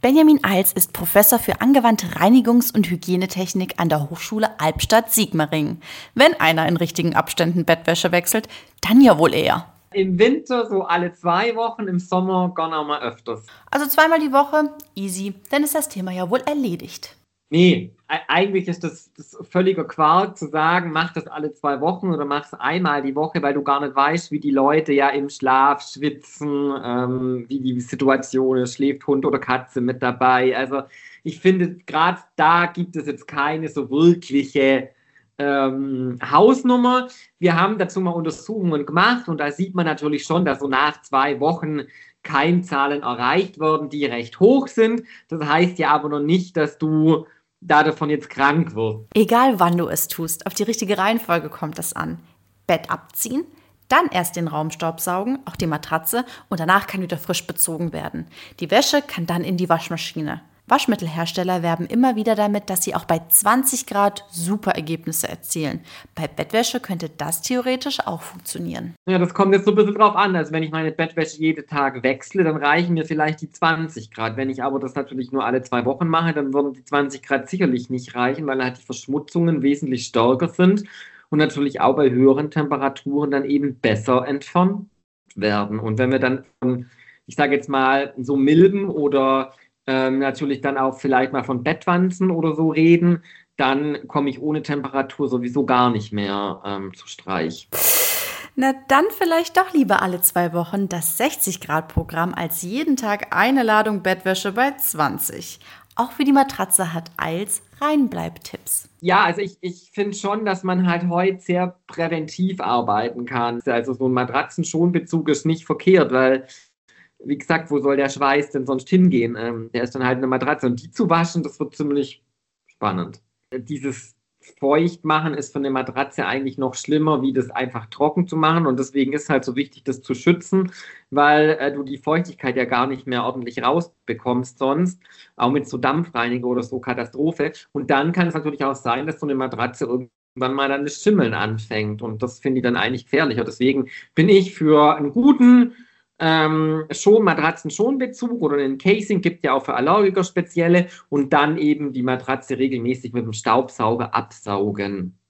Benjamin Eils ist Professor für angewandte Reinigungs- und Hygienetechnik an der Hochschule Albstadt-Sigmaringen. Wenn einer in richtigen Abständen Bettwäsche wechselt, dann ja wohl er. Im Winter so alle 2 Wochen, im Sommer gar noch mal öfters. Also zweimal die Woche, easy, dann ist das Thema ja wohl erledigt. Nee, eigentlich ist das völliger Quark zu sagen, mach das alle 2 Wochen oder mach es einmal die Woche, weil du gar nicht weißt, wie die Leute ja im Schlaf schwitzen, wie die Situation ist, schläft Hund oder Katze mit dabei. Also ich finde, gerade da gibt es jetzt keine so wirkliche Hausnummer. Wir haben dazu mal Untersuchungen gemacht und da sieht man natürlich schon, dass so nach 2 Wochen Keimzahlen erreicht werden, die recht hoch sind. Das heißt ja aber noch nicht, dass du da davon jetzt krank wirst. Egal wann du es tust, auf die richtige Reihenfolge kommt es an. Bett abziehen, dann erst den Raum staubsaugen, auch die Matratze, und danach kann wieder frisch bezogen werden. Die Wäsche kann dann in die Waschmaschine. Waschmittelhersteller werben immer wieder damit, dass sie auch bei 20 Grad super Ergebnisse erzielen. Bei Bettwäsche könnte das theoretisch auch funktionieren. Ja, das kommt jetzt so ein bisschen drauf an. Also wenn ich meine Bettwäsche jeden Tag wechsle, dann reichen mir vielleicht die 20 Grad. Wenn ich aber das natürlich nur alle 2 Wochen mache, dann würden die 20 Grad sicherlich nicht reichen, weil halt die Verschmutzungen wesentlich stärker sind und natürlich auch bei höheren Temperaturen dann eben besser entfernt werden. Und wenn wir dann von, ich sage jetzt mal, so Milben oder natürlich dann auch vielleicht mal von Bettwanzen oder so reden, dann komme ich ohne Temperatur sowieso gar nicht mehr zu Streich. Na dann vielleicht doch lieber alle 2 Wochen das 60-Grad-Programm als jeden Tag eine Ladung Bettwäsche bei 20. Auch für die Matratze hat Eils Reinbleib-Tipps. Ja, also ich finde schon, dass man halt heute sehr präventiv arbeiten kann. Also so ein Matratzenschonbezug ist nicht verkehrt, weil, wie gesagt, wo soll der Schweiß denn sonst hingehen? Der ist dann halt eine Matratze. Und die zu waschen, das wird ziemlich spannend. Dieses Feuchtmachen ist von der Matratze eigentlich noch schlimmer, wie das einfach trocken zu machen. Und deswegen ist halt so wichtig, das zu schützen, weil du die Feuchtigkeit ja gar nicht mehr ordentlich rausbekommst sonst. Auch mit so Dampfreiniger oder so Katastrophe. Und dann kann es natürlich auch sein, dass so eine Matratze irgendwann mal dann das Schimmeln anfängt. Und das finde ich dann eigentlich gefährlicher. Deswegen bin ich für einen guten Matratzen-Schonbezug oder einen Casing, gibt ja auch für Allergiker spezielle, und dann eben die Matratze regelmäßig mit dem Staubsauger absaugen.